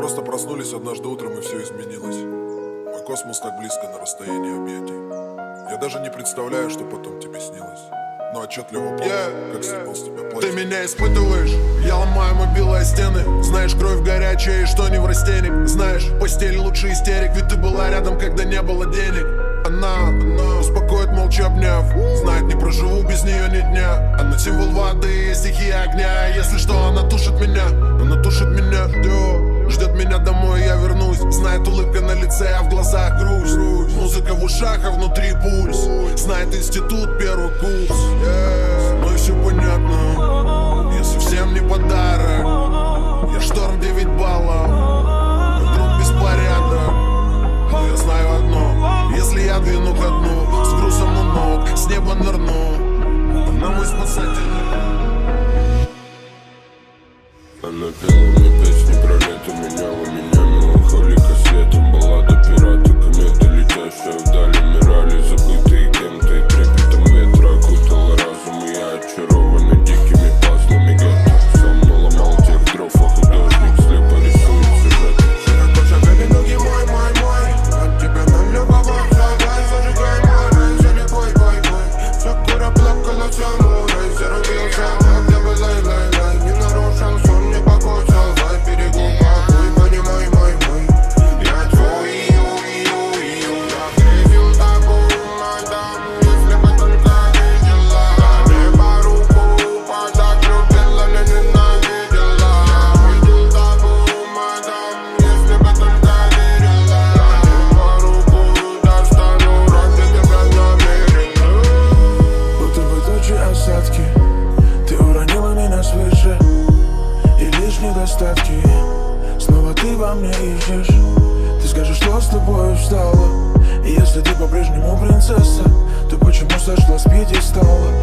просто проснулись однажды утром, и все изменилось. Мой космос так близко на расстоянии объятий. Я даже не представляю, что потом тебе снилось. Но отчетливо помню, как снимал с тебя платье. Ты меня испытываешь, я ломаю мобилы о стены. Знаешь, кровь горячая и что не в растении. Знаешь, постель лучше истерик, ведь ты была рядом, когда не было денег. Она успокоит, молча обняв. Знает, не проживу без нее ни дня. Она символ воды, стихия огня. Если что, она тушит меня, она тушит меня. Ждет меня домой, я вернусь. Знает, улыбка на лице, а в глазах грусть. Музыка в ушах, а внутри пульс. Знает, институт, первый курс. Ну и все понятно, я совсем не подарок. Я шторм 9 баллов, мой друг беспорядок. Но я знаю одно, если я двину ко дну, с грузом у ног, с неба нырну. Она мой спасатель. Она пела мне песни про лето, меняла меня меланхолика светом. Баллада пирата, кометы, летящая вдали, мирали, забытые кем-то. И трепетом ветра окутала разум, и я очарованный дикими пазлами гетто. Сам наломал тех дров, а художник слепо рисует сюжет. Широко шагали ноги мой, от тебя на любовь, давай зажигай мой рай, все не бой, все кура плакала, все мурой, все рубился, где бы лай, не нарушил сон, не покусал, за берегу покой, понимай мой, я твой, я грезил тобой, мадам, если бы только видела, дай по руку, так любила, не ненавидела, грезил тобой, мадам, если бы только верила, дай по руку, достану ради тебя намеренно. Будто бы тучи осадки, ты уронила меня свыше, и лишь недостатки снова ты во мне ищешь. Ты скажешь, что с тобой встала, и если ты по-прежнему принцесса, то почему сошла с пьедестала?